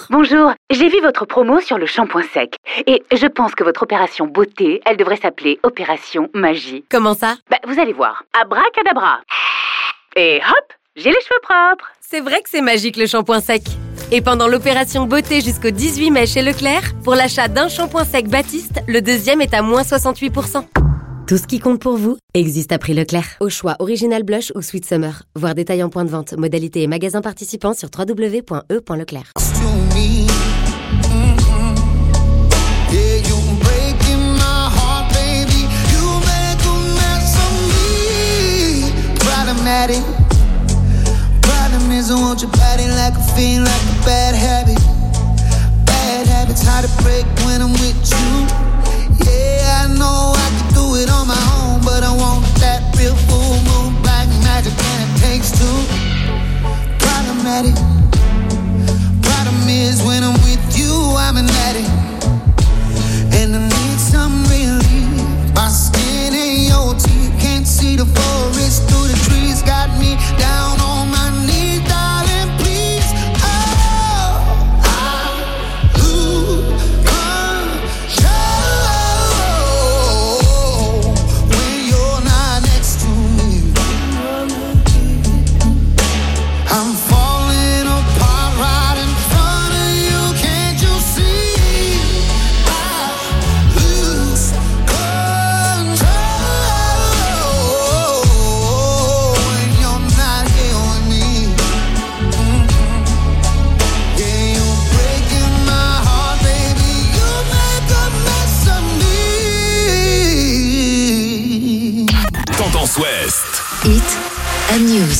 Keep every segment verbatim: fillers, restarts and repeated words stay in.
Bonjour, j'ai vu votre promo sur le shampoing sec. Et je pense que votre opération beauté, elle devrait s'appeler Opération Magie. Comment ça? Bah, vous allez voir. Abracadabra. Et hop, j'ai les cheveux propres. C'est vrai que c'est magique le shampoing sec. Et pendant l'opération beauté jusqu'au dix-huit mai chez Leclerc, pour l'achat d'un shampoing sec Baptiste, le deuxième est à moins soixante-huit pour cent. Tout ce qui compte pour vous existe à prix Leclerc. Au choix Original Blush ou Sweet Summer. Voir détail en point de vente, modalité et magasins participants sur w w w point e point leclerc. Problem is I want your body like a fiend, like a bad habit. Bad habits hard to break when I'm with you. Yeah, I know I can do it on my own, but I want that real full moon, black magic, and it takes two. Problematic. Problem is when I'm with you, I'm an addict, and I need some relief. My skin ain't your teeth, can't see the forest through the trees. Got me down on my knees, darling, please. Oh, I lose control when you're not next to me. I'm falling apart right in front of you, can't you see? I lose control when you're not here with me. Mm-hmm. Yeah, you're breaking my heart, baby. You make a mess of me. Tendance Ouest. Hit and News.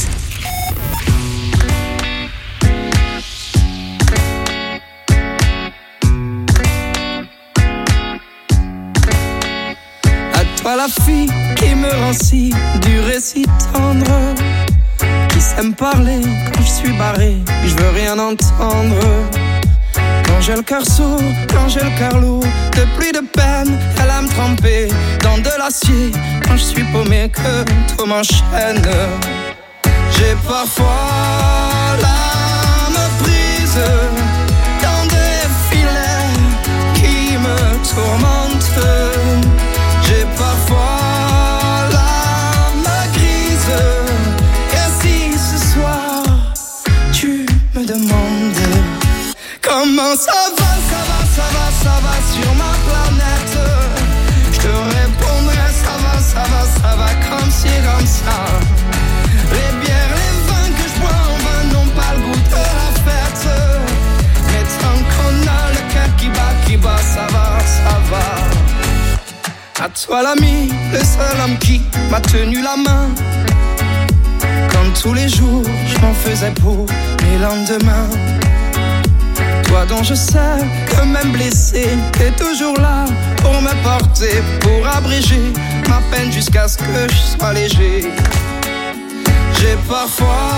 À toi la fille qui me rend si dur et si tendre, qui sait me parler quand je suis barré, je veux rien entendre. Quand j'ai le cœur sourd, quand j'ai le cœur lourd, de pluie de peine, elle a me tremper dans de l'acier. Quand je suis paumé, que tout m'enchaîne. J'ai parfois l'âme prise dans des filets qui me tourmentent. J'ai parfois l'âme grise. Et si ce soir tu me demandes comment ça va, ça va, ça va, ça va sur ma planète, je te répondrai ça va, ça va, ça va comme ci, comme ça. Les bières, les vins que je bois en vin n'ont pas le goût de la fête, mais tant qu'on a le cœur qui bat, qui bat, ça va, ça va. À toi l'ami, le seul homme qui m'a tenu la main, comme tous les jours, je m'en faisais pour mes lendemains. Toi dont je sais que même blessé, t'es toujours là pour me porter, pour abréger ma peine jusqu'à ce que je sois léger. J'ai parfois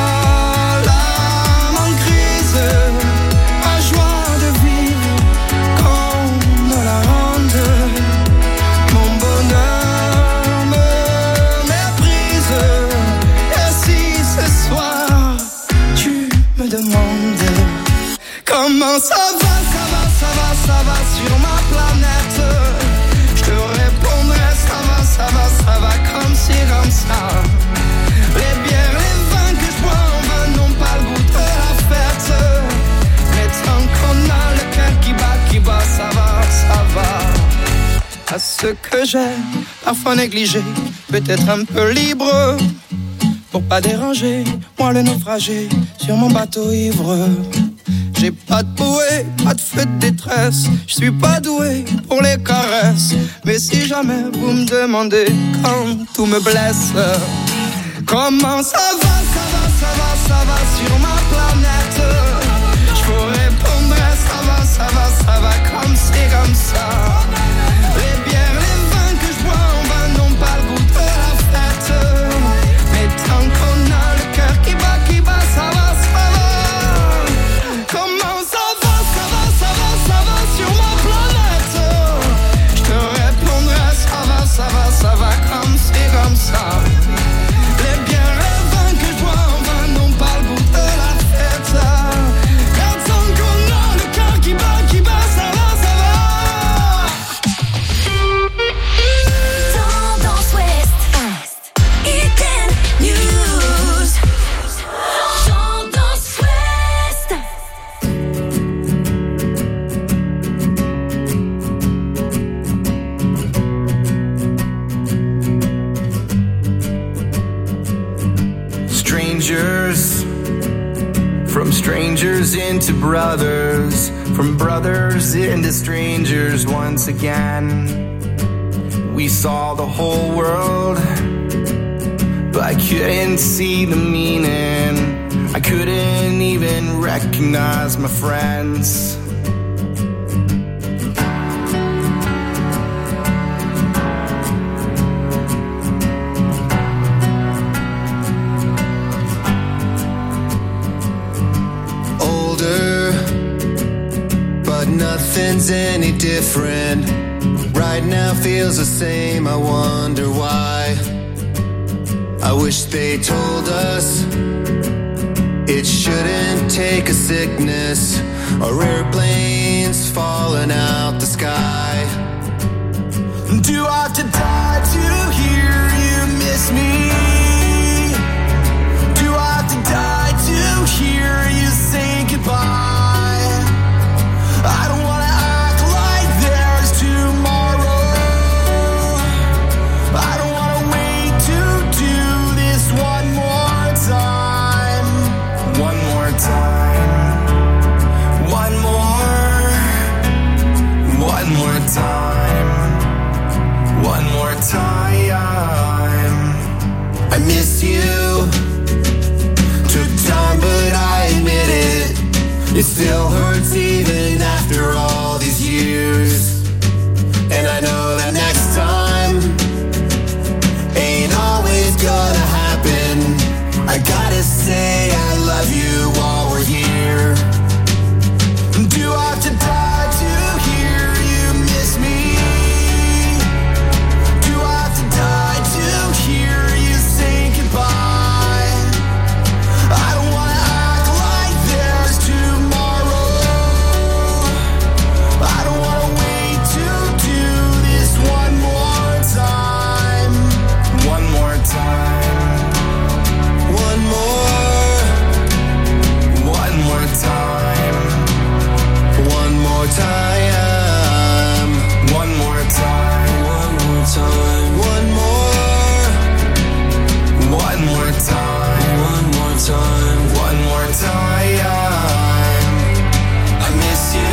l'âme en crise, ma joie de vivre qu'on me la rende. Mon bonheur me méprise. Et si ce soir tu me demandes comment ça va, ça va, ça va, ça va sur ma planète, je te répondrai ça va, ça va, ça va comme ci, comme ça. Les bières, les vins que je bois en vin n'ont pas le goût de la fête, mais tant qu'on a le cœur qui bat, qui bat, ça va, ça va. À ce que j'ai parfois négligé, peut-être un peu libre, pour pas déranger, moi le naufragé sur mon bateau ivre. J'ai pas de bouée, pas de feu de détresse, je suis pas doué pour les caresses, mais si jamais vous me demandez quand tout me blesse, comment ça va, ça va, ça va, ça va sur ma planète, je vous répondrai ça va, ça va, ça va comme c'est comme ça. Les bières, les vins que je bois en vin n'ont pas le goût de la fête, mais tant qu'on a le cœur qui bat, qui bat, ça va, ça va. Comment ça va, ça va, ça va, ça va sur ma planète, je te répondrai ça va, ça va, ça va comme c'est comme ça. Les bières, les vins que je bois en vin n'ont pas le goût de la fête. strangers into brothers, from brothers into strangers once again. We saw the whole world, but I couldn't see the meaning. I couldn't even recognize my friends. Nothing's any different. Right now feels the same. I wonder why. I wish they told us it shouldn't take a sickness or airplanes falling out the sky. Do I have to die to hear you miss me? Do I have to die to hear you say goodbye? I don't wanna act like there's tomorrow. I don't wanna wait to do this one more time. One more time. One more. One more time. One more time. I miss you. Took time, but I admit it. It still hurts even after all these years. And I know that next time ain't always gonna happen. I gotta say I love you while we're here. Do I have to die to hear you miss me? Do I have to die to hear you say goodbye? I don't wanna act like there's tomorrow. I don't wanna wait to do this one more time. One more time. One more. One more time. One more time. One more time. One more time. One more. One more time. One more time. One more time. I miss you.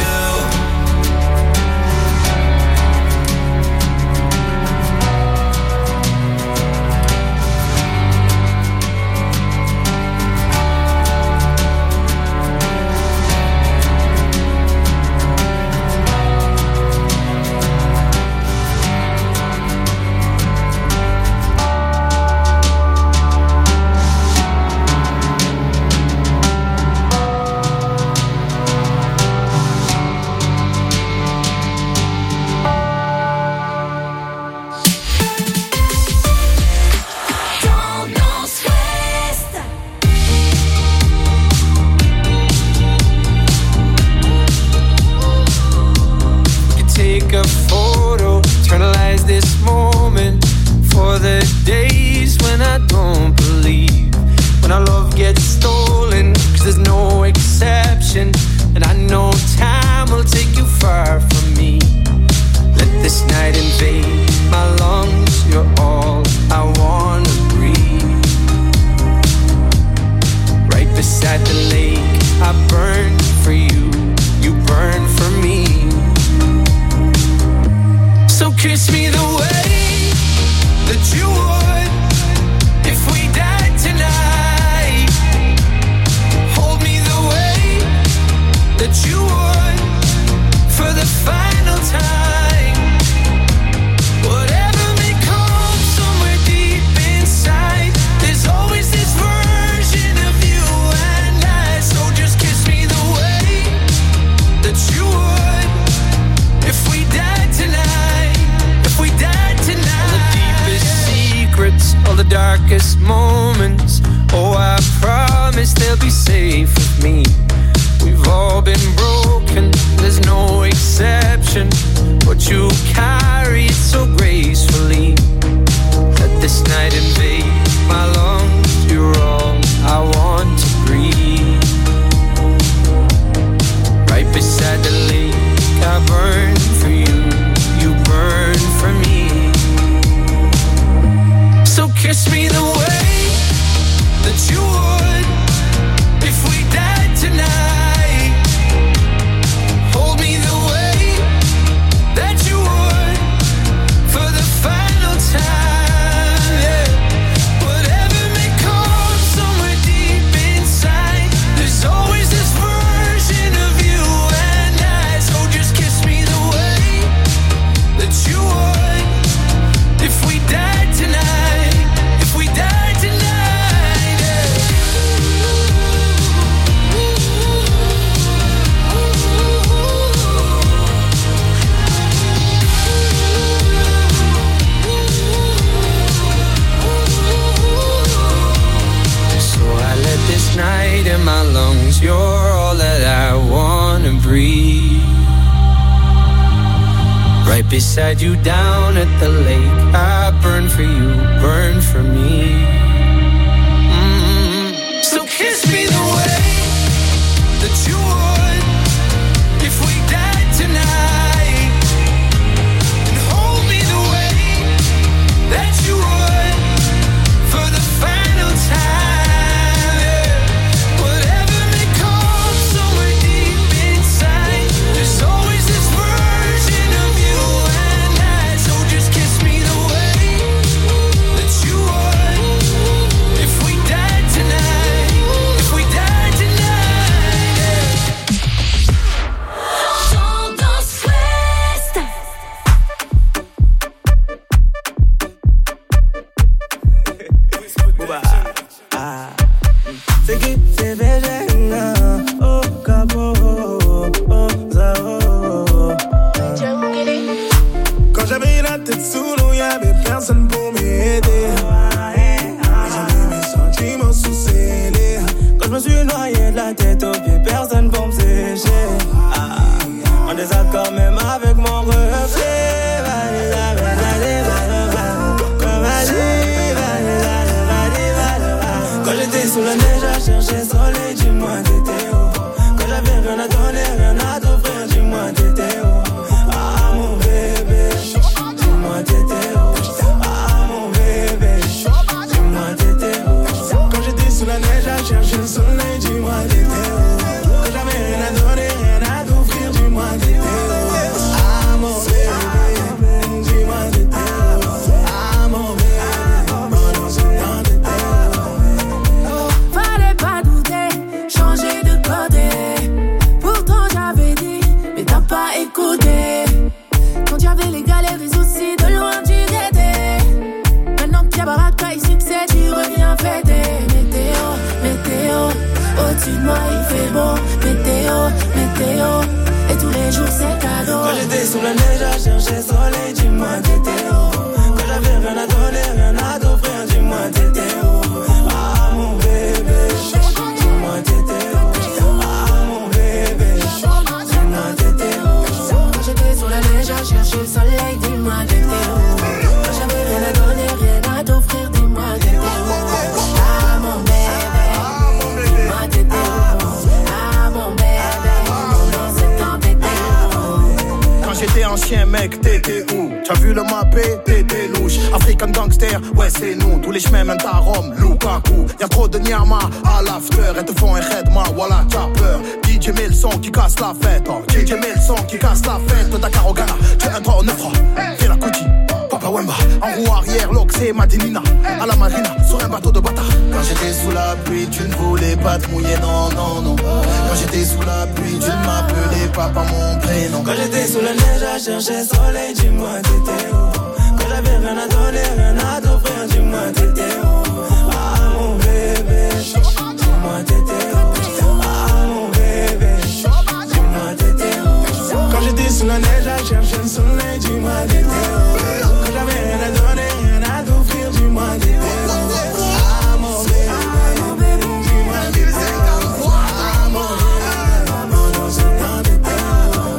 Take a photo, eternalize this moment for the days when I don't believe, when our love gets stolen, cause there's no exception, and I know time will take you far from me. Let this night invade my lungs, you're all I wanna breathe. Right beside the lake, I burn for you, you burn for me. So kiss me the way that you would if we died tonight. Hold me the way that you would for the final time. Whatever may come somewhere deep inside, there's always this version of you and I. So just kiss me the way that you would if we died tonight. We died tonight. All the deepest secrets, all the darkest moments, oh, I promise they'll be safe with me. We've all been broken, there's no exception, but you carry it so gracefully. Let this night invade my lungs, you're all I want to breathe. Right beside the lake, I burn for you, you burn for me. So kiss me the way that you would if we died tonight. beside you down at the lake. I burn for you, burn for me. Mm-hmm. So kiss me the way that you would if we died tonight, and hold me the way that you would for the final time. Whatever may come somewhere deep inside, there's always this version of you and I. So just kiss me the way that you would if we died tonight, if we died tonight. Tendance Ouest. C'est qui c'est Végéna, oh Cabo, oh Zao. Quand j'avais la tête sous l'eau, y'avait personne pour m'aider. J'avais mes sentiments sous scellés. Quand je me suis noyé de la tête aux pieds, personne pour me sécher. Ah, en désaccord même avec mon reflet. Vas-y, vas-y, vas-y, vas-y, vas-y, vas-y. Quand j'étais sous la neige à chercher soleil, dis-moi t'étais où? Quand j'avais rien à donner, rien à t'offrir, dis-moi t'étais où? Ah mon bébé, dis-moi t'étais où? Ah mon bébé, dis-moi t'étais où? Quand j'étais sous la neige à chercher le soleil, dis-moi t'étais où? Quand j'avais rien à donner, rien à t'offrir, dis-moi t'étais où? Ah mon bébé, dis-moi t'étais où? Ah mon bébé, pendant ce temps t'étais où? Fallait pas douter, changer de côté. Pourtant j'avais dit, mais t'as pas écouté. Quand y'avais les galères et soucis, de loin tu guettais. Maintenant qu'il y a baraka et succès, tu reviens fêter. Météo, météo, au-dessus de moi il fait beau. Météo, météo, et tous les jours c'est cadeau. Quand j'étais sous la neige à chercher soleil, dis-moi t'étais où? Quand j'avais rien à donner, rien à t'offrir, dis-moi t'étais où? Ah mon bébé, dis-moi t'étais où? Ah mon bébé, dis-moi t'étais où? Quand j'étais sur la neige à chercher le soleil, dis-moi t'étais où? Quand j'avais rien à donner, rien à t'offrir, dis-moi t'étais où? Ah mon bébé, dis-moi t'étais où? Ah mon bébé, pendant ce temps t'étais où? Quand j'étais un chien mec, t'étais où? T'as vu le mappé, t'étais louche. African gangster, ouais c'est nous. Tous les chemins mènent à Rome, Lukaku. Y'a trop de nyama à l'after. Elles te font un khedma, voilà t'as peur. D J met le son qui casse la fête, oh. D J met le son qui casse la fête. Dakar au Ghana, tu es un trois au neuf, fais la Kuti, Papa Wemba. En roue arrière, l'Oxé, Madinina. À la marina, sur un bateau de bâtard. Quand j'étais sous la pluie, tu ne voulais pas te mouiller, non, non, non. Quand j'étais sous la pluie, tu ne m'appelais pas par mon prénom. Quand j'étais sous la neige à chercher soleil, dis-moi t'étais où? Quand j'avais rien à donner, rien à t'offrir, dis-moi t'étais où? Ah mon bébé, dis-moi t'étais où? Ah mon bébé, dis-moi t'étais où? Quand j'étais sous la neige à chercher le soleil, dis-moi t'étais où? Quand j'avais rien à donner, rien à t'offrir, dis-moi t'étais où? Ah mon bébé, dis-moi t'étais où? Ah mon bébé, pendant ce temps t'étais où?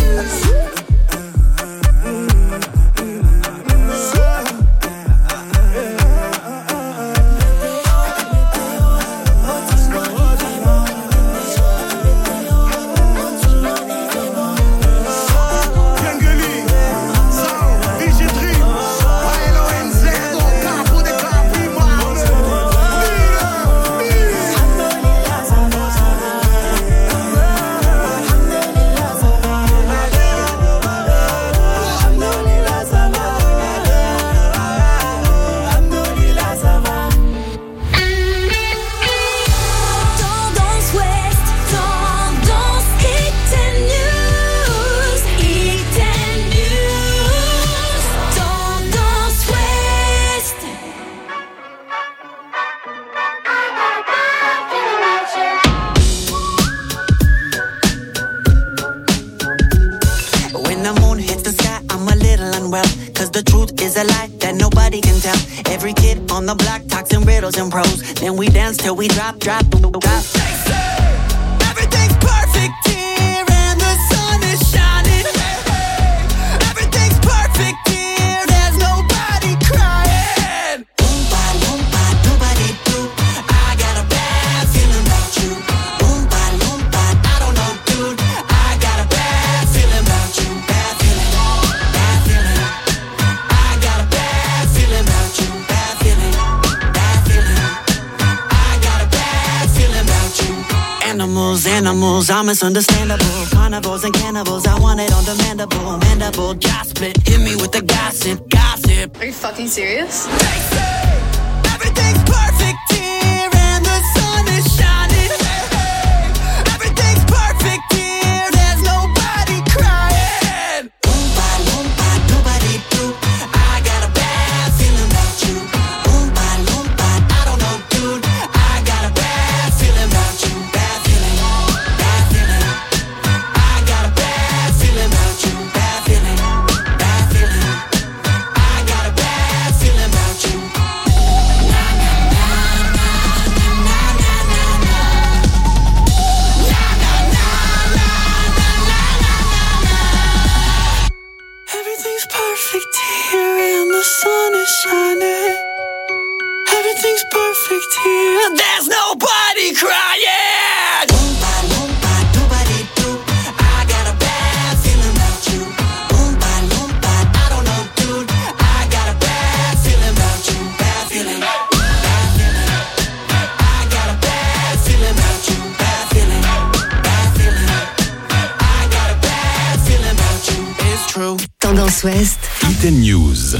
Every kid on the block talks in riddles and prose. Then we dance till we drop, drop, drop. Everything's perfect here and the sun is shining. Everything's perfect. animals, I'm misunderstandable. Carnivores and cannibals, I want it on the mandible. Mandible, jaw split, hit me with the gossip, gossip. Are you fucking serious? They say everything's perfect here and the sun is shining. Hey, hey. Everything's perfect here, there's nobody crying. Oompa loompa doobity doo, I got a bad feeling about you. Oompa loompa, I don't know, dude, I got a bad feeling about you. Bad feeling, bad feeling. I got a bad feeling about you. Bad feeling, bad feeling. I got a bad feeling about you. Na na na na na na na na na. Na na na na na na na na. Everything's perfect here and the sun is shining. Everything's perfect here. There's nobody crying. Oompa loompa doobity doo, I got a bad feeling about you. Oompa loompa, I don't know, dude, I got a bad feeling about you. Bad feeling, bad feeling. I got a bad feeling about you. Bad feeling, bad feeling. I got a bad feeling about you. It's true. Tendance Ouest. Hidden News.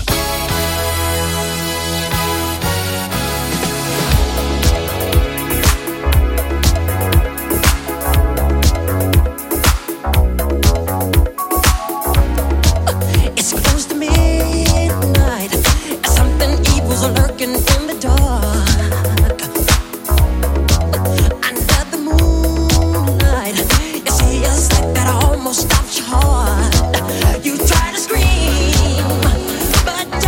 It's close to midnight. Something evil's lurking in the dark. Under the moonlight, you see a sight that almost stops your heart. You try to scream, but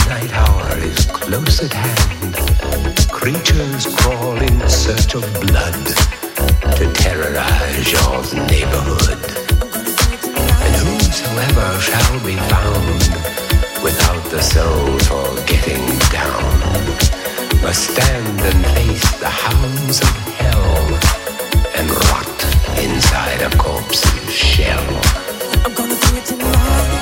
midnight hour is close at hand. Creatures crawl in search of blood to terrorize your neighborhood. And whosoever shall be found without the soul for getting down must stand and face the hounds of hell and rot inside a corpse's shell. I'm gonna do it tonight.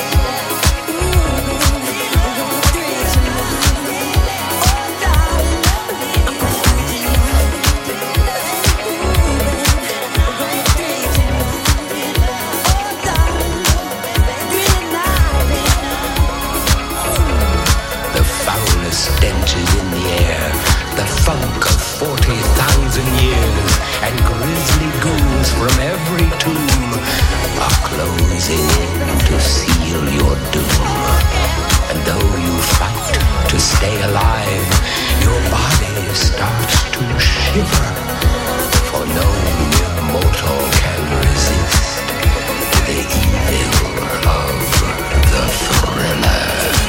Stench is in the air, the funk of forty thousand years, and grisly ghouls from every tomb are closing in to seal your doom. And though you fight to stay alive, your body starts to shiver, for no mere mortal can resist the evil of the thriller.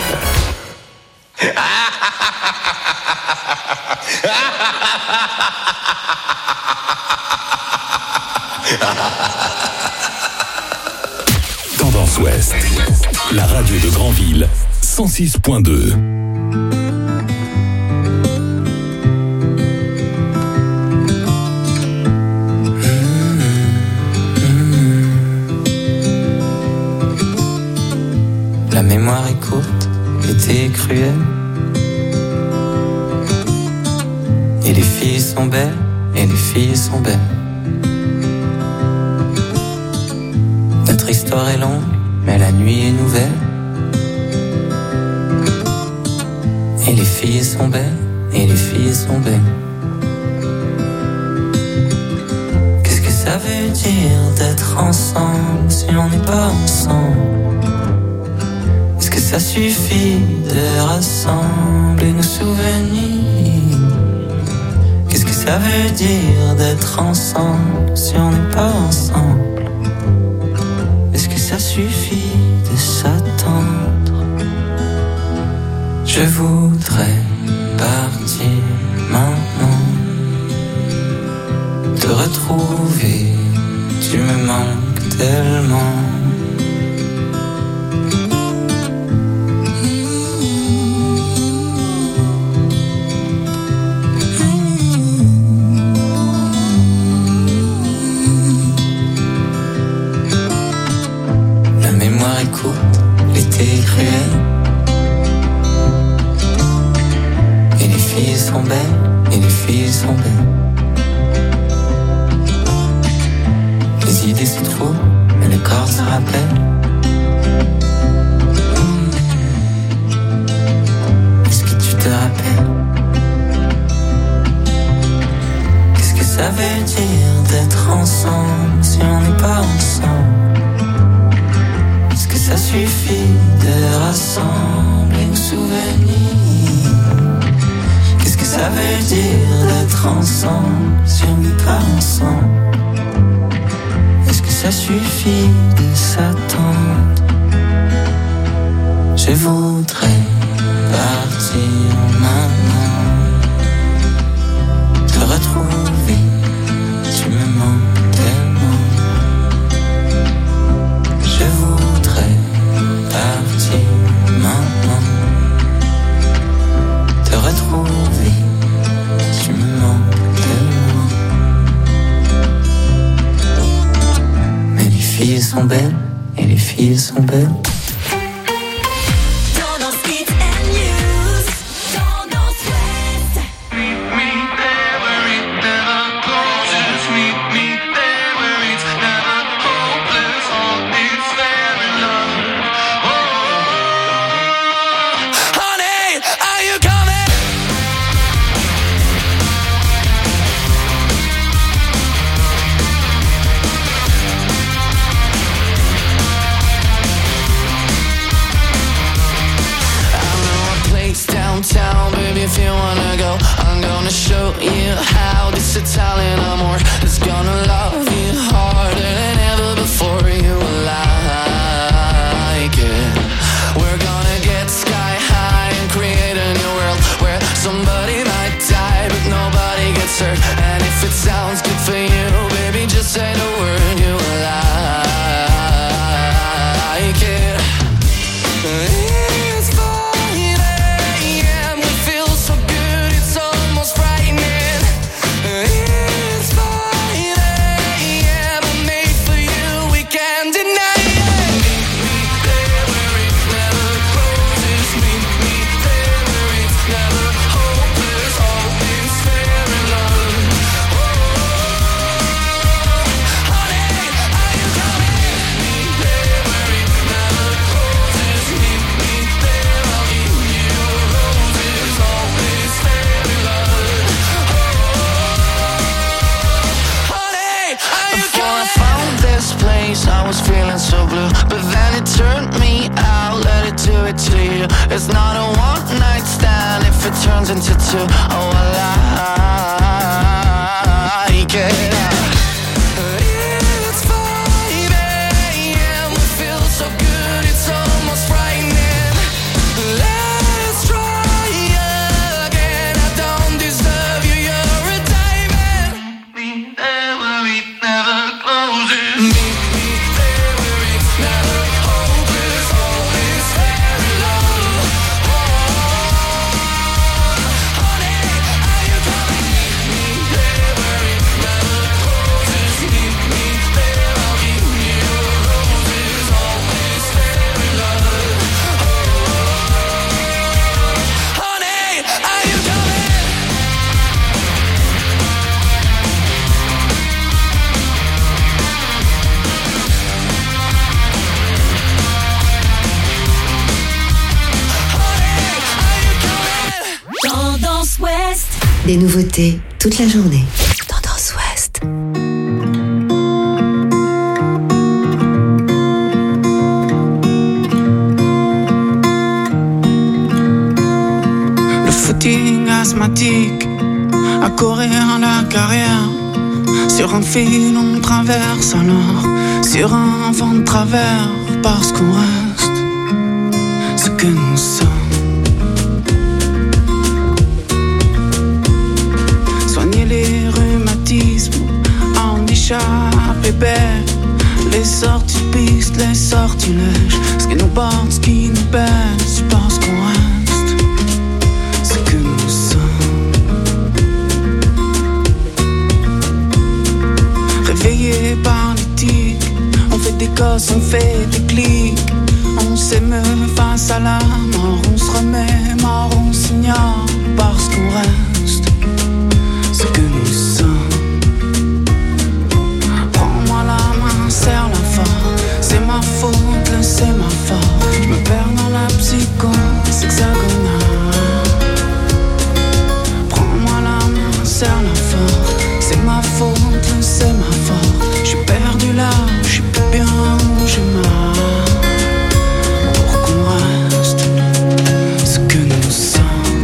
Tendance Ouest, la radio de Granville, cent six point deux. La mémoire est courte, l'été est cruel. Et les filles sont belles, et les filles sont belles. Notre histoire est longue, mais la nuit est nouvelle. Et les filles sont belles, et les filles sont belles. Qu'est-ce que ça veut dire d'être ensemble si on n'est pas ensemble? Est-ce que ça suffit de rassembler nos souvenirs? Qu'est-ce que ça veut dire d'être ensemble si on n'est pas ensemble? Est-ce que ça suffit de s'attendre? Je voudrais partir maintenant, te retrouver, tu me manques tellement. L'été est cruel. Et les filles sont belles, et les filles sont belles. Les idées se trouvent, mais le corps se rappelle. Est-ce que tu te rappelles? Qu'est-ce que ça veut dire d'être ensemble si on n'est pas ensemble? Ça suffit de rassembler nos souvenirs. Qu'est-ce que ça veut dire d'être ensemble si on n'est pas ensemble? Est-ce que ça suffit de s'attendre? Je voudrais partir maintenant, te retrouver, tu me manques tellement. Je voudrais partir maintenant, te retrouver, tu me manques tellement. Mais les filles sont belles, et les filles sont belles. If you wanna go, I'm gonna show you how this Italian amor is gonna love you harder than ever before. You will like it. We're gonna get sky high closer. And if it sounds good for you, baby, just say the word, you will like it. It's five a.m. We feel so good, it's almost frightening. It's five a.m. I'm made for you, we can't deny it. Meet me there where it never closes. Meet me there where it's never hopeless. Always fair and love. Oh, honey, are you coming? Meet me there where it never closes. Meet me there, I'll give you roses. Always fair and love. Oh, honey, are you Before I coming? found this place, I was feeling so blue, but then it turned me out. Let it do it to you. It's not a one night stand if it turns into two. Oh, I like it. It's five a.m. We feel so good, it's almost frightening. Let's try again. I don't deserve you, you're a diamond. Meet me there where it never closes. Meet me there where it's never hopeless. Always fair and love. Oh, honey, are you coming? Meet me there where it never closes. Meet me there, I'll give you roses. Always fair and love. Oh, honey, are you coming? Tendance Ouest. Des nouveautés toute la journée. Tendance Ouest. Le footing asthmatique, à courir la carrière. Sur un fil on traverse alors, sur un vent de travers, parce qu'on reste ce que nous sommes. Soigner les rhumatismes, en échappe épais. Les sorties de piste, les sortilèges, ce qui nous porte, ce qui nous baisse, parce qu'on reste ce que nous sommes. Réveillés par l'éthique, on fait des gosses, on fait des clics. On s'émeut face à la mort, on se remet mort, on s'ignore, parce qu'on reste ce que nous sommes. Prends-moi la main, serre-la fort, c'est ma faute, c'est ma faute. Je me perds dans la psychose hexagonale. Prends-moi la main, serre-la fort, c'est ma faute, c'est ma faute. Je suis perdu là, je suis plus bien où j'ai mal. Pour qu'on reste ce que nous sommes.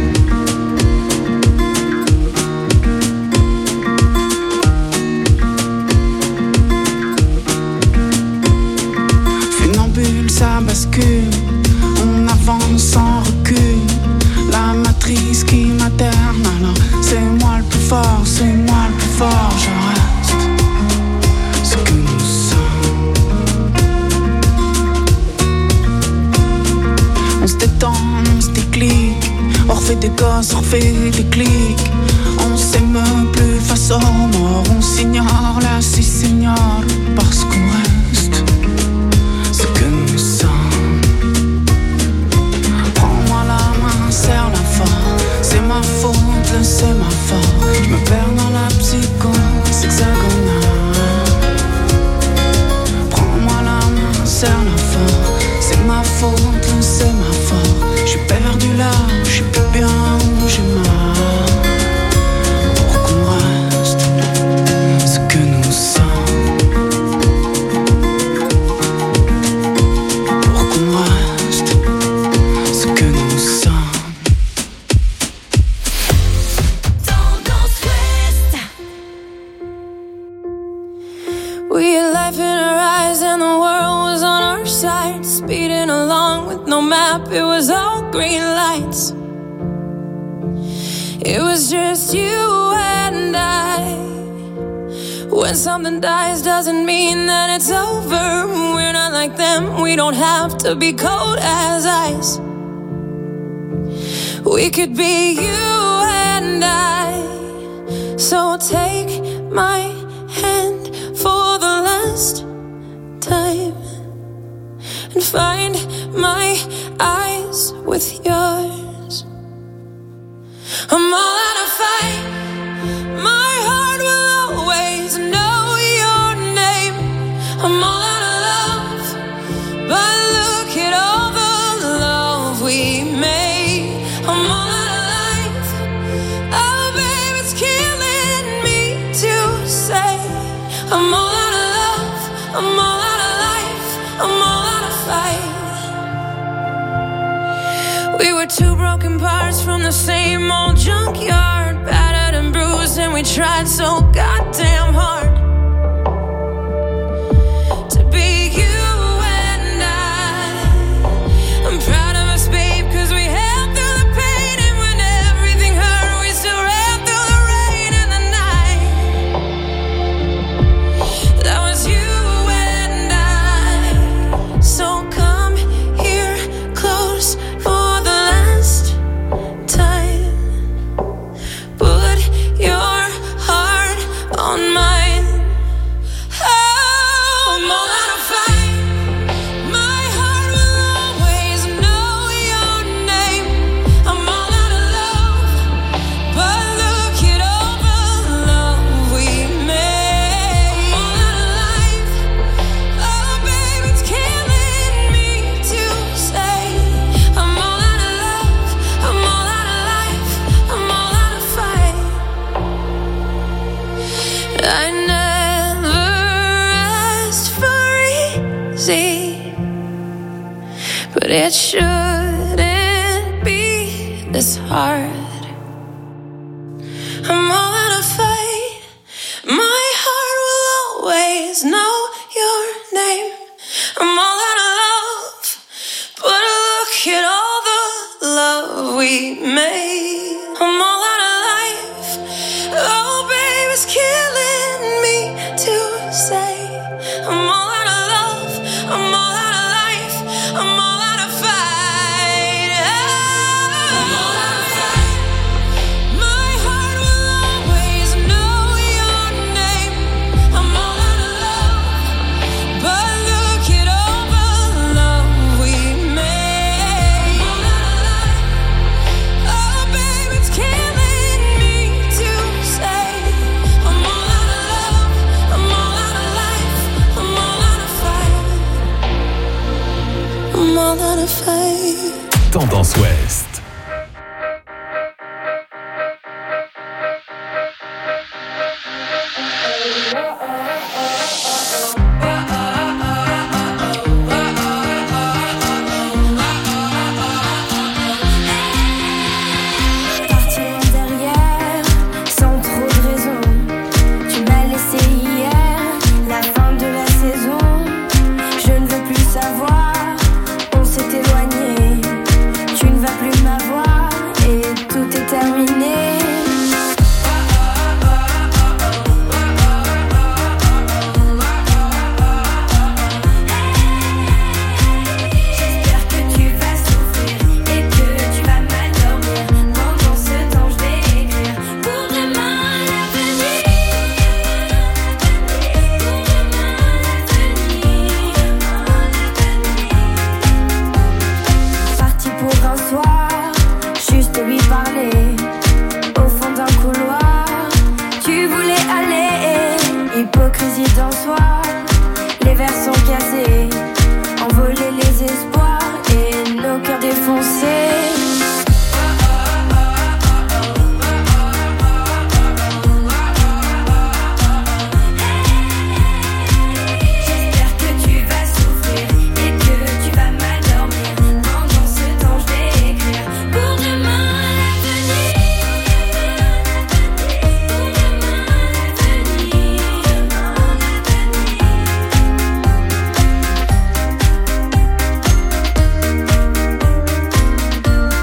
Funambule, ça bascule, on avance sans recul. La matrice qui materne, alors c'est moi le plus fort, c'est moi le plus fort. Je reste ce que nous sommes. On se détend, on se déclic, on refait des gosses, on refait des clics. On s'émeut plus face aux morts, on s'ignore, là si s'ignore, parce qu'on reste ce que nous sommes. Prends-moi la main, serre-la fort, c'est ma faute, c'est ma faute. Je me perds dans la psychose hexagonale. Prends-moi la main, serre-la fort, c'est ma faute, c'est ma faute. Je suis perdu là, je suis plus bien où j'ai mal. Pour qu'on reste ce que nous sommes. Pour qu'on reste ce que nous sommes. Tendance Ouest. We had life in our eyes and the world was on our side. Speeding along with no map, it was all green lights. It was just you and I. When something dies doesn't mean that it's over. We're not like them, we don't have to be cold as ice. We could be you and I. So take my hand for the last time and find my eyes with yours. I'm all out of fight. My heart will always know your name. I'm all out of love, but look at all the love we made. I'm all out of life. Oh, babe, it's killing me to say. I'm all out of love. I'm all out of life. I'm all out of fight. We were two broken parts from the same old junkyard, battered and bruised, and we tried so goddamn hard to be you and I. I'm proud of us, babe, cause we held through the pain, and when everything hurt, we still ran through the rain and the night. That was you and I. So come here close for the last time. Put your heart on mine. Oh, I'm all out of fight. My heart will always know your name. I'm all out of love, but look at all the love we made. I'm all out of life. Oh, babe, it's killing me to say. I'm all out of love. I'm all out of life. I'm all out of fight. I never asked for easy, but it shouldn't be this hard. I'm all out of fight. My heart will always know your name. I'm all out of love, but look at all the love we made. I'm all out of life. Oh, babe, it's killing me to say. I'm all out of love. I'm all out of life. I'm all out of fight. I'm all out of fight. My heart will always know your name. I'm all out of love, but look at all the love we made. I'm all out of life. Oh, babe, it's killing me to say. I'm all out of love. I'm all out of life. I'm all out of fight. I'm all out of fight. Tendance Ouest. Partir en derrière, sans trop de raison. Tu m'as laissé hier, la fin de la saison. Je ne veux plus savoir, on s'est éloigné. Tu ne vas plus m'avoir et tout est terminé. J'espère que tu vas souffrir et que tu vas mal dormir. Pendant ce temps, je vais écrire pour demain l'avenir. Parti pour un soir, juste lui parler. Au fond d'un couloir, tu voulais aller. Hypocrisie d'un soir, les verres sont cassés. Envoler les espoirs et nos cœurs défoncés. J'espère que tu vas souffrir et que tu vas mal dormir. Pendant ce temps, je vais écrire pour demain l'avenir. Pour demain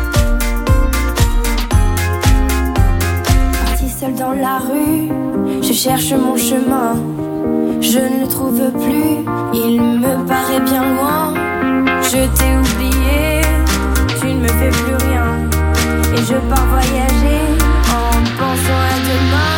l'avenir. Partie seule dans la rue, je cherche mon chemin, je ne le trouve plus, il me paraît bien loin. Je t'ai oublié, tu ne me fais plus rien, et je pars voyager en pensant à demain.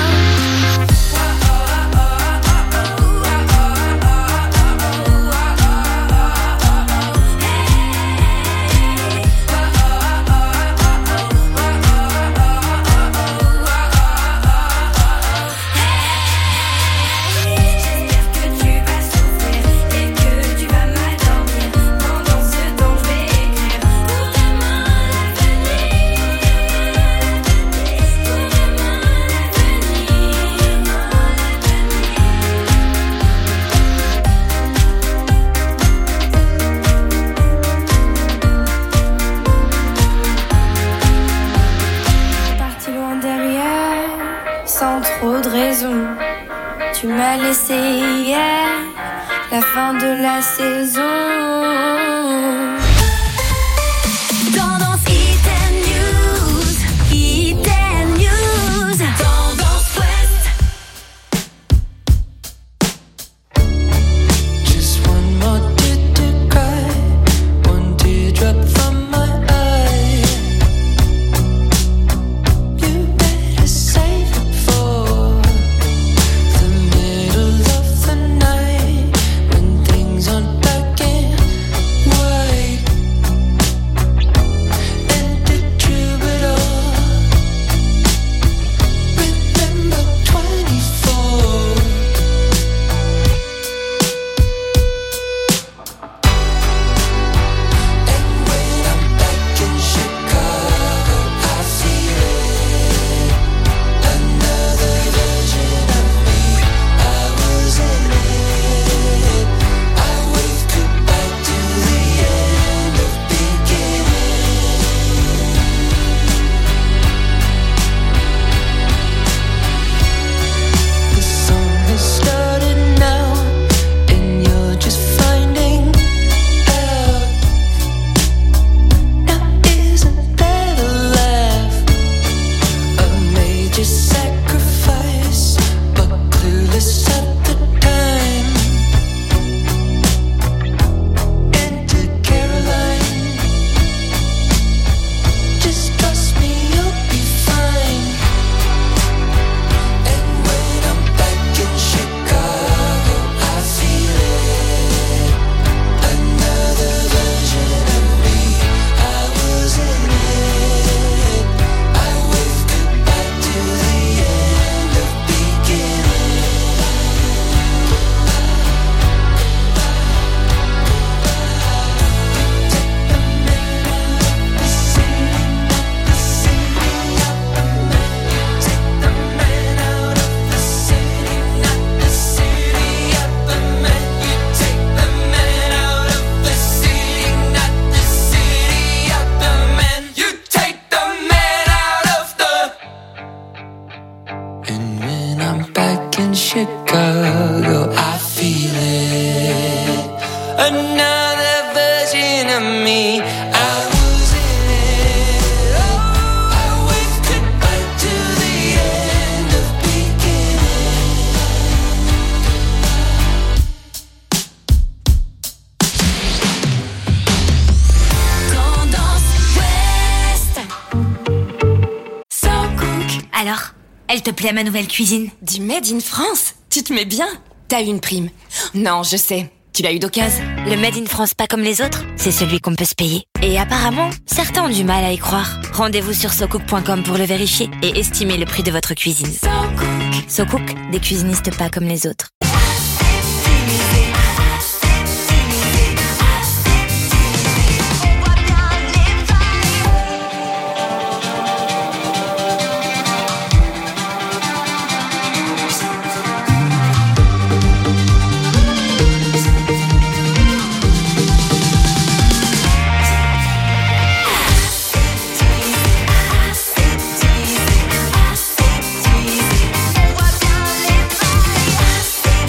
Tu m'as laissé hier, la fin de la saison. Tendance Hit and News, Hit and News, Tendance Ouest. Just one more tear to cry, one teardrop from my eye. You better save it for the middle of the night, when things aren't black and white. And the troubadour, remember twenty-four. And when I'm back in Chicago, I feel it. Another version of me, I was in it. I wave goodbye to the end of beginning. The song has started now, and you're just finding out. Now isn't that a laugh? A major sacrifice, but clueless at the time. Enter Caroline. Just trust me, you'll be fine. And when I'm back in Chicago, I feel it. Another version of me, I was in it. I wave goodbye to the end of beginning. And when I'm back in Chicago, I feel it. Another version of me, I was in it. Oh, I wave goodbye to the end of beginning. Tendance Ouest. So cook. Alors, elle te plaît ma nouvelle cuisine? Du Made in France? Tu te mets bien? T'as eu une prime. Non, je sais. Tu l'as eu d'occasion. Le Made in France pas comme les autres, c'est celui qu'on peut se payer. Et apparemment, certains ont du mal à y croire. Rendez-vous sur socook point com pour le vérifier et estimer le prix de votre cuisine. So Socook, des cuisinistes pas comme les autres. cook.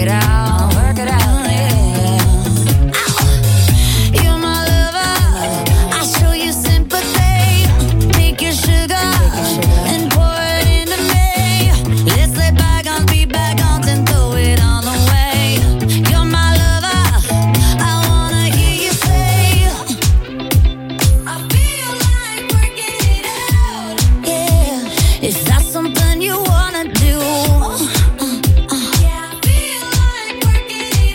it out, work it out, yeah. You're my lover, I show you sympathy. Take your sugar and pour it into me. Let's let bygones be bygones and throw it on away. You're my lover, I wanna hear you say, I feel like working it out. Yeah, if that's something you wanna do. Yeah, I feel like working it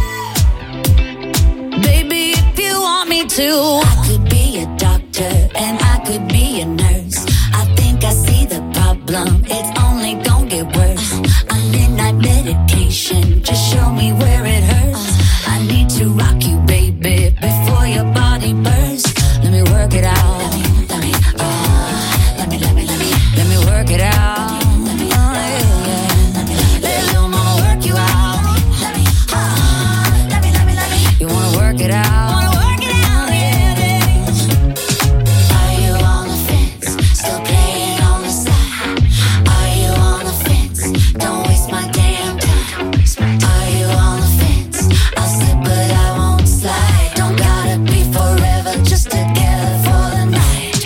out. Baby, if you want me to, I could be a doctor and I could be a nurse. I think I see the problem, it's only gonna get worse. I'm midnight medication, just show me where it hurts. I need to rock you, baby, before your body bursts. Let me work it out. Let me, let me, uh, let me, let me, let me, let me work it out. Let me, uh, yeah, yeah. Let little mama work you out. Let me, uh, let me, let me, let me. You wanna work it out? Wanna work it out, yeah, yeah. Are you on the fence? Still playing on the side? Are you on the fence? Don't waste my damn time. Are you on the fence? I'll slip but I won't slide. Don't gotta be forever, just together for the night.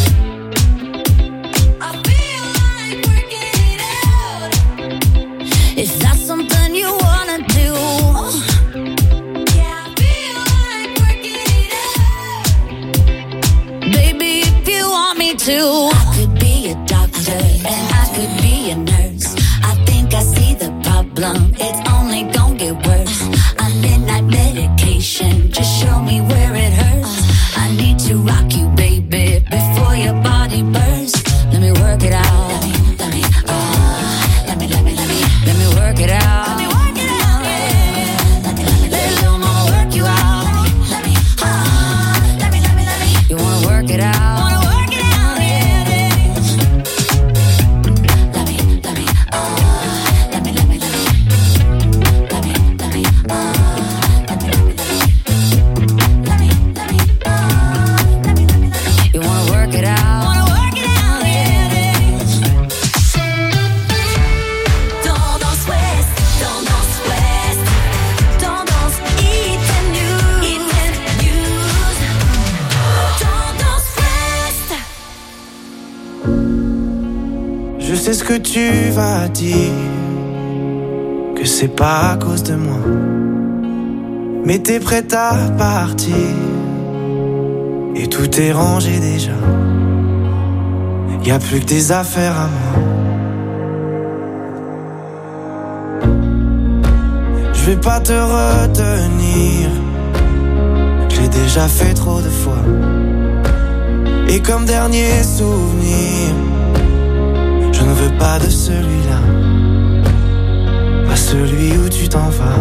I feel like working it out. If that's something you wanna do. Yeah, I feel like working it out. Baby, if you want me to, I could be a doctor and I could be a nurse. I think I see the problem, it's only gonna get worse. I'm midnight medication, just show me where it hurts. I need to rock you, baby, before your body bursts. Let me work it out. Let me, let me, uh, let me, let me, let me, let me work it out. Let me work it out, yeah. Let me, let me, let little mama work you out. Let me, uh, let me, let me, let me. You wanna work it out? Wanna work it out, yeah, yeah. Let me, let me, uh, let me, let me, let me. Let me, let me, uh, let me, let me, let me. Let me, let me, uh, let me, let me, let me. You wanna work it out? Wanna work it out, yeah, yeah. Tendance Ouest, Tendance Ouest, Tendance Hit and News, Hit and News, Tendance Ouest. Je sais ce que tu vas dire, que c'est pas à cause de moi. Mais t'es prête à partir, et tout est rangé déjà. Y a plus que des affaires à moi. Je vais pas te retenir, j'ai déjà fait trop de fois. Et comme dernier souvenir, je ne veux pas de celui-là, pas celui où tu t'en vas.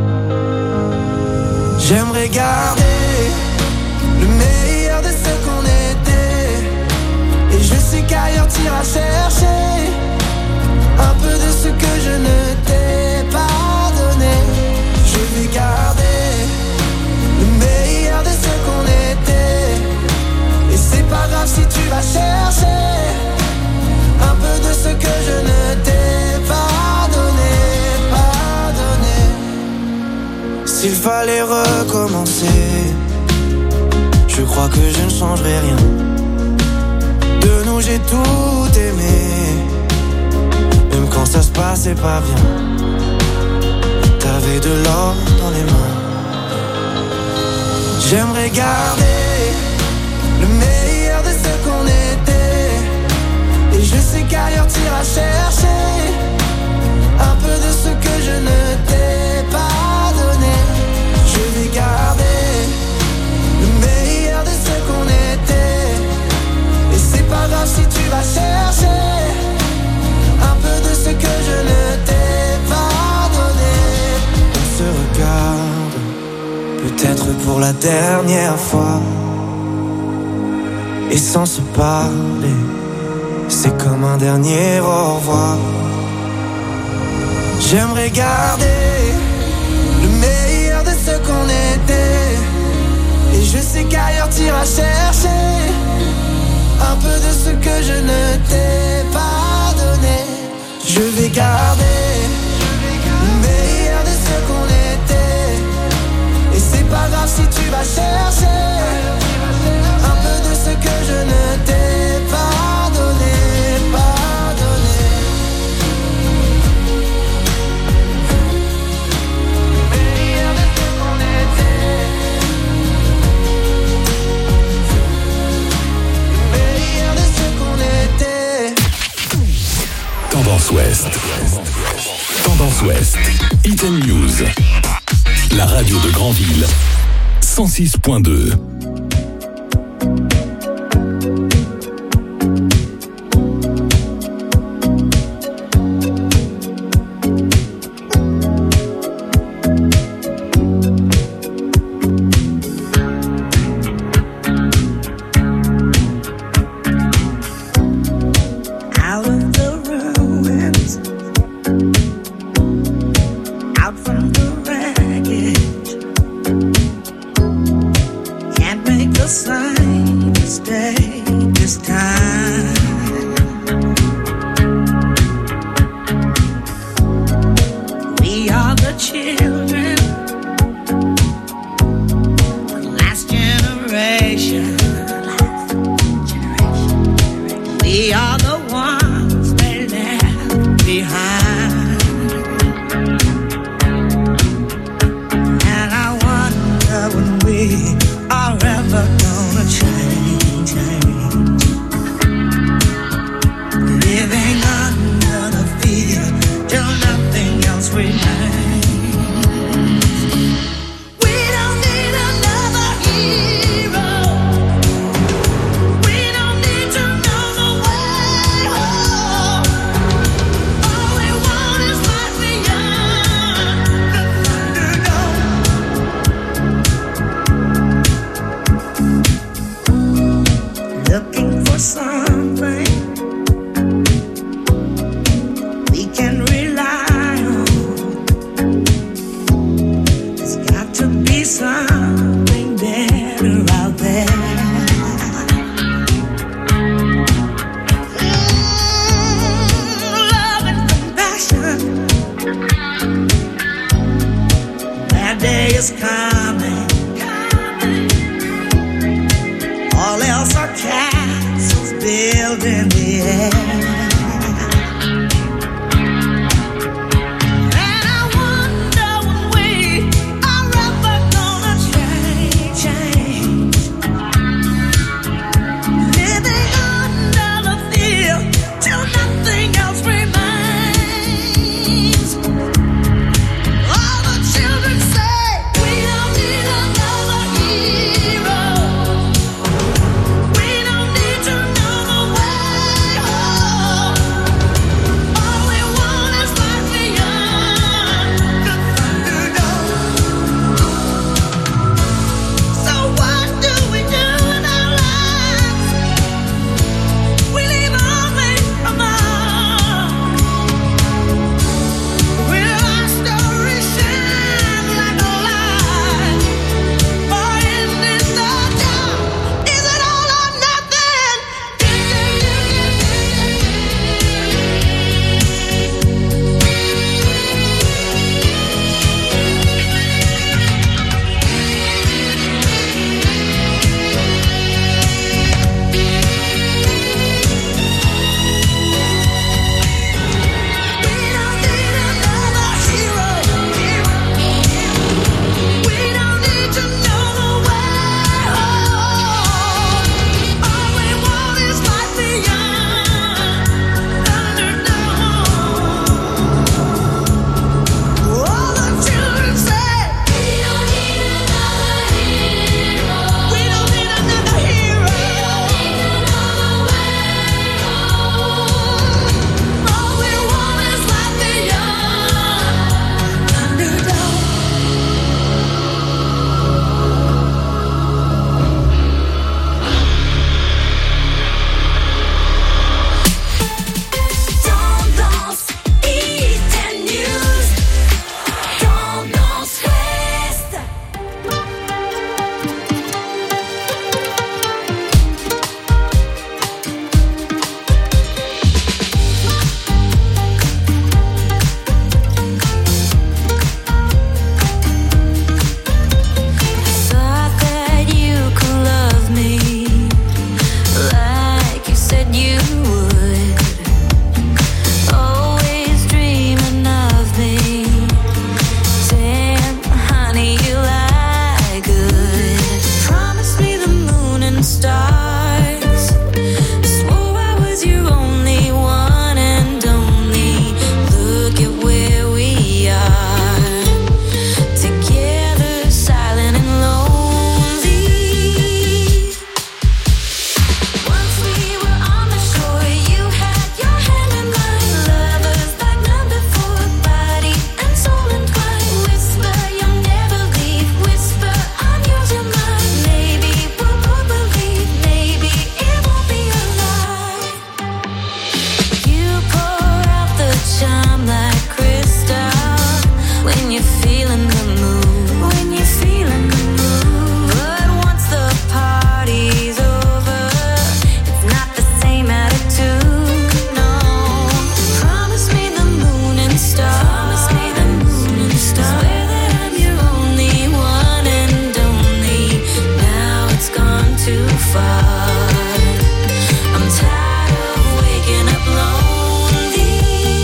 J'aimerais garder le meilleur de ce qu'on était, et je sais qu'ailleurs t'iras chercher un peu de ce que je ne t'ai pas donné. Je vais garder le meilleur de ce qu'on était, et c'est pas grave si tu vas chercher un peu de ce que je ne t'ai pas donné, pas donné. S'il fallait recommencer, je crois que je ne changerai rien. De nous j'ai tout aimé, même quand ça se passait pas bien. T'avais de l'or dans les mains. J'aimerais garder le meilleur de ce qu'on était, et je sais qu'ailleurs t'iras chercher un peu de ce que je ne t'ai pas donné. Je vais garder le meilleur de ce qu'on était, et c'est pas grave si tu vas chercher un peu de ce que je ne t'ai pas donné. On se regarde, peut-être pour la dernière fois, et sans se parler, c'est comme un dernier au revoir. J'aimerais garder le meilleur de ce qu'on était, et je sais qu'ailleurs t'iras chercher un peu de ce que je ne t'ai pas donné. Je vais garder le meilleur de News. La radio de Granville, cent six point deux. Oh you're feeling the mood, when you're feeling the mood. But once the party's over, it's not the same attitude, no. Promise me the moon and stars, promise me the moon and stars. Swear that I'm your only one and only. Now it's gone too far. I'm tired of waking up lonely.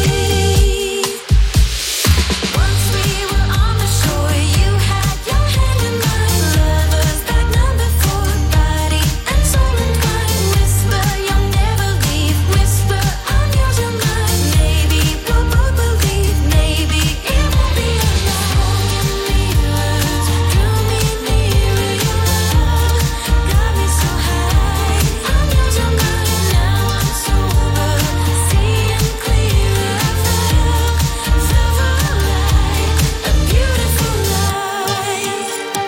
Once we were on the shore, you had your hand in mine. Lovers that number four, body and soul entwined. Whisper, you'll never leave. Whisper, I'm yours, you're mine. Maybe we'll both believe. Maybe it won't be alone. Mirrors drew me nearer. Your love got me so high. I'm yours, you're mine. Now I'm sober, seeing clearer. I felt, felt for life, a beautiful life.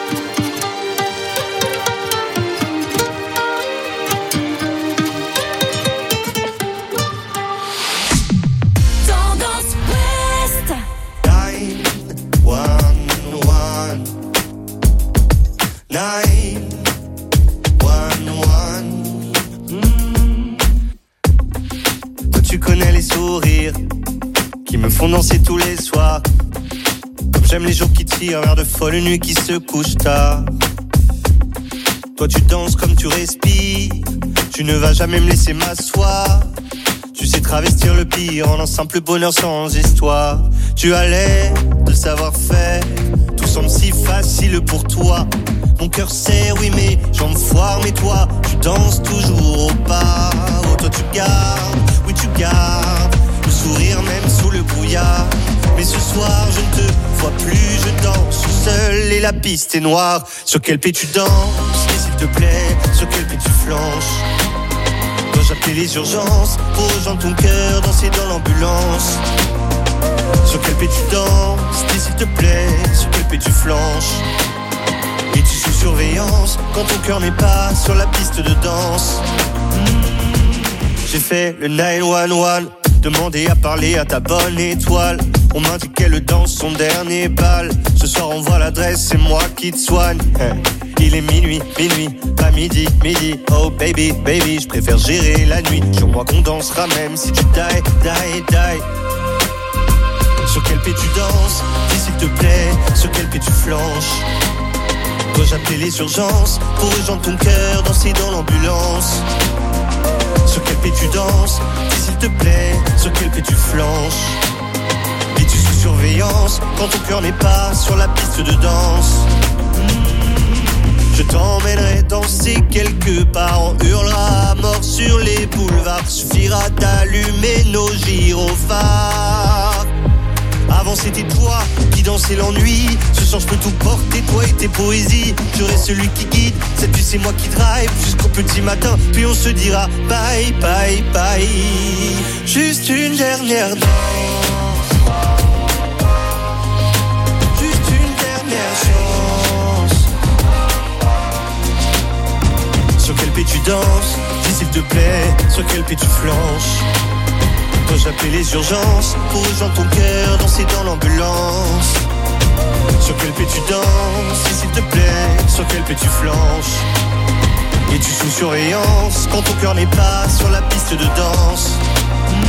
Tendance Ouest. nine one one nine one one. Toi tu connais les sourires qui me font danser tous les soirs. Comme j'aime les jours qui tirent vers de folles nuits qui se couchent tard. Toi tu danses comme tu respires, tu ne vas jamais me laisser m'asseoir. Tu sais travestir le pire en un simple bonheur sans histoire. Tu as l'air de savoir faire, tout semble si facile pour toi. Mon cœur sait, oui mais jambes foire, mais toi tu danses toujours au pas. Oh toi tu gardes, oui tu gardes le sourire même sous le brouillard. Mais ce soir je ne te vois plus, je danse seul et la piste est noire. Sur quel pied tu danses, et s'il te plaît, sur quel pied tu flanches. Dois-je appeler les urgences pour rejoindre ton cœur, danser dans l'ambulance. Sur quel pied tu danses, dis s'il te plaît, sur quel pied tu flanches. Es-tu sous surveillance quand ton cœur n'est pas sur la piste de danse? J'ai fait le neuf un un, demandé à parler à ta bonne étoile. On m'indique qu'elle danse son dernier bal. Ce soir on voit l'adresse, c'est moi qui te soigne. Il est minuit, minuit, pas midi, midi. Oh baby, baby, je préfère gérer la nuit. Jure-moi qu'on dansera même si tu die, die, die. Sur quel pied tu danses, dis s'il te plaît, sur quel pied tu flanches. Dois-je appeler les urgences pour rejoindre ton cœur, danser dans l'ambulance. Sur quel pied tu danses, dis s'il te plaît, sur quel pied tu flanches. Es-tu sous surveillance quand ton cœur n'est pas sur la piste de danse? Je t'emmènerai danser quelque part, on hurlera à mort sur les boulevards. Suffira d'allumer nos gyrophares. Avant c'était toi qui dansais l'ennui. Ce soir je peux tout porter, toi et tes poésies. Je reste celui qui guide, cette nuit c'est moi qui drive jusqu'au petit matin, puis on se dira bye bye bye. Juste une dernière danse, juste une dernière chance. Sur quel pied tu danses, dis s'il te plaît, sur quel pied tu flanches. Dois-je appeler les urgences pour rejoindre ton cœur, danser dans l'ambulance. Sur quel pied tu danses, s'il te plaît, sur quel pied tu flanches. Es-tu sous surveillance quand ton cœur n'est pas sur la piste de danse?